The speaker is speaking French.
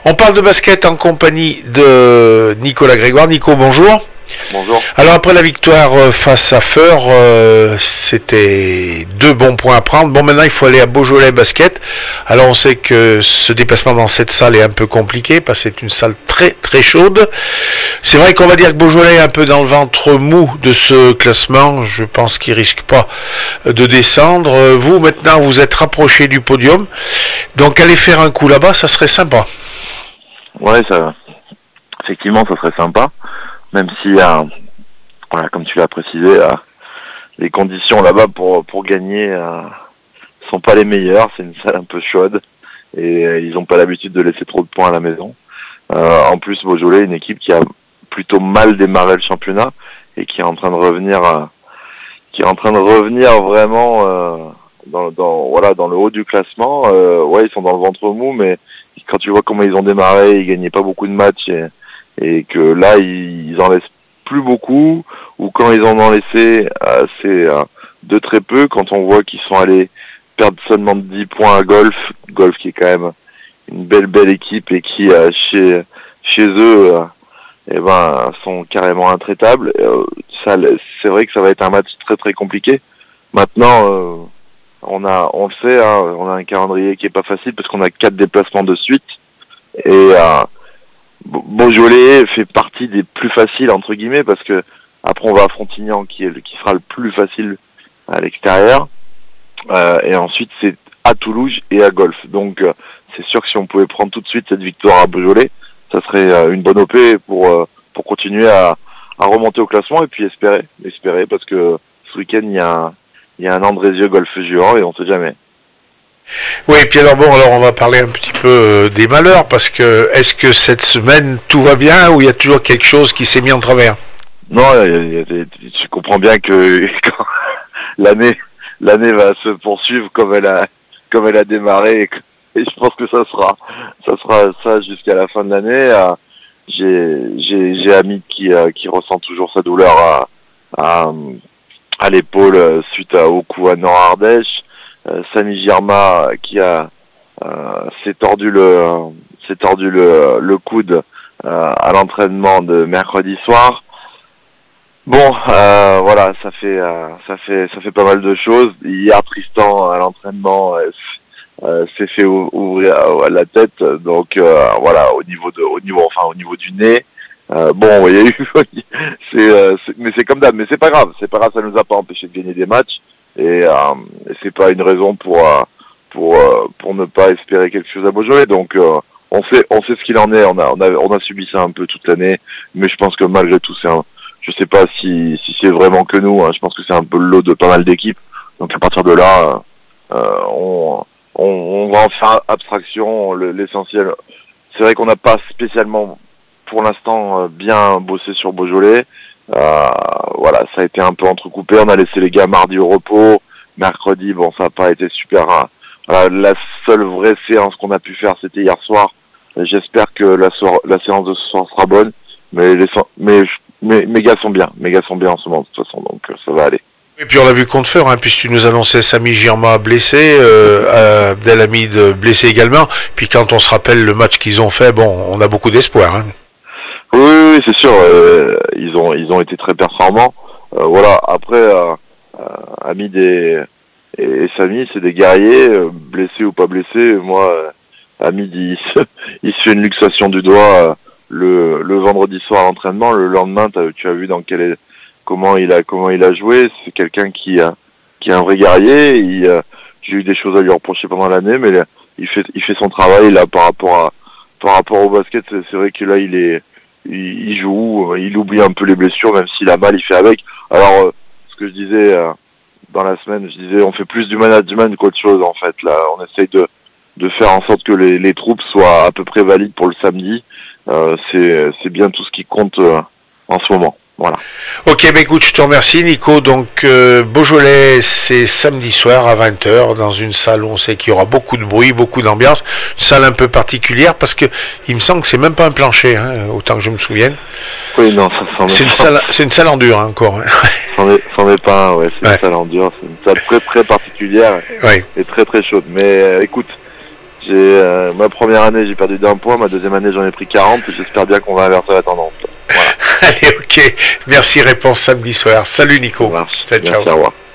On parle de basket en compagnie de Nicolas Grégoire. Nico, bonjour. Bonjour. Alors après la victoire face à Feur, c'était 2 bons points à prendre. Bon, maintenant il faut aller à Beaujolais Basket. Alors on sait que ce déplacement dans cette salle est un peu compliqué parce que c'est une salle très très chaude. C'est vrai qu'on va dire que Beaujolais est un peu dans le ventre mou de ce classement. Je pense qu'il risque pas de descendre. Vous maintenant vous êtes rapproché du podium, donc aller faire un coup là-bas, ça serait sympa. Ouais, ça, effectivement, ça serait sympa. Même si, voilà, comme tu l'as précisé, les conditions là-bas pour gagner sont pas les meilleures. C'est une salle un peu chaude et ils n'ont pas l'habitude de laisser trop de points à la maison. En plus, Beaujolais, une équipe qui a plutôt mal démarré le championnat et qui est en train de revenir, vraiment dans le haut du classement. Ouais, ils sont dans le ventre mou, mais quand tu vois comment ils ont démarré, ils gagnaient pas beaucoup de matchs et que là ils en laissent plus beaucoup, ou quand ils en ont laissé c'est de très peu. Quand on voit qu'ils sont allés perdre seulement 10 points à Golf qui est quand même une belle équipe et qui chez eux sont carrément intraitables. C'est vrai que ça va être un match très très compliqué. Maintenant on le sait, on a un calendrier qui est pas facile parce qu'on a 4 déplacements de suite et Beaujolais fait partie des plus faciles entre guillemets parce que après on va à Frontignan qui sera le plus facile à l'extérieur et ensuite c'est à Toulouse et à Golf. Donc c'est sûr que si on pouvait prendre tout de suite cette victoire à Beaujolais, ça serait une bonne OP pour continuer à remonter au classement et puis espérer parce que ce week-end il y a un Andrézieux Golf Juan et on sait jamais. Oui, et puis alors on va parler un petit peu des malheurs, parce que est-ce que cette semaine tout va bien ou il y a toujours quelque chose qui s'est mis en travers? Non, tu comprends bien que quand l'année va se poursuivre comme elle a démarré et je pense que ça sera ça jusqu'à la fin de l'année. J'ai Hamid qui ressent toujours sa douleur à l'épaule suite au coup à Nord-Ardèche. Samy Girma qui s'est tordu le coude à l'entraînement de mercredi soir. Bon, voilà, ça fait pas mal de choses. Hier, Tristan à l'entraînement s'est fait ouvrir la tête, donc voilà, au niveau du nez. Bon, il y a eu, mais c'est comme d'hab, mais c'est pas grave, ça nous a pas empêché de gagner des matchs. Et c'est pas une raison pour ne pas espérer quelque chose à Beaujolais. Donc on sait ce qu'il en est. On a subi ça un peu toute l'année, mais je pense que malgré tout je sais pas si c'est vraiment que nous. Je pense que c'est un peu le lot de pas mal d'équipes. Donc à partir de là, on va en faire abstraction. L'essentiel, c'est vrai qu'on n'a pas spécialement pour l'instant bien bossé sur Beaujolais. Voilà, ça a été un peu entrecoupé. On a laissé les gars mardi au repos. Mercredi, bon, ça n'a pas été super. La seule vraie séance qu'on a pu faire, c'était hier soir. J'espère que la séance de ce soir sera bonne. Mais mes gars sont bien. Mes gars sont bien en ce moment, de toute façon. Donc, ça va aller. Et puis on l'a vu contre Feur, puisque tu nous annonçais Samy Girma blessé, Abdelhamid blessé également. Puis quand on se rappelle le match qu'ils ont fait, bon, on a beaucoup d'espoir. Oui, c'est sûr. Ils ont été très performants. Voilà. Après, Hamid et Samy, c'est des guerriers, blessés ou pas blessés. Moi, Hamid, il se fait une luxation du doigt le vendredi soir à l'entraînement. Le lendemain, tu as vu comment il a joué. C'est quelqu'un qui est un vrai guerrier. J'ai eu des choses à lui reprocher pendant l'année, mais il fait son travail là par rapport au basket. C'est vrai que là, il joue, il oublie un peu les blessures, même s'il a mal, il fait avec. Alors, ce que je disais dans la semaine, on fait plus du management qu'autre chose en fait. Là, on essaye de faire en sorte que les troupes soient à peu près valides pour le samedi. C'est bien tout ce qui compte en ce moment. Voilà. Ok, écoute, je te remercie Nico. Donc Beaujolais, c'est samedi soir à 20h dans une salle où on sait qu'il y aura beaucoup de bruit, beaucoup d'ambiance. Une salle un peu particulière parce que il me semble que c'est même pas un plancher, autant que je me souvienne. Oui, non, ça c'est une salle en dur encore. C'en est pas un, ouais, une salle en dur, c'est une salle très très particulière et très très chaude. Mais écoute, Ma première année, j'ai perdu d'1 point. Ma deuxième année, j'en ai pris 40. Et j'espère bien qu'on va inverser la tendance. Voilà. Allez, ok. Merci, réponse samedi soir. Salut Nico. Merci, ciao. Au revoir.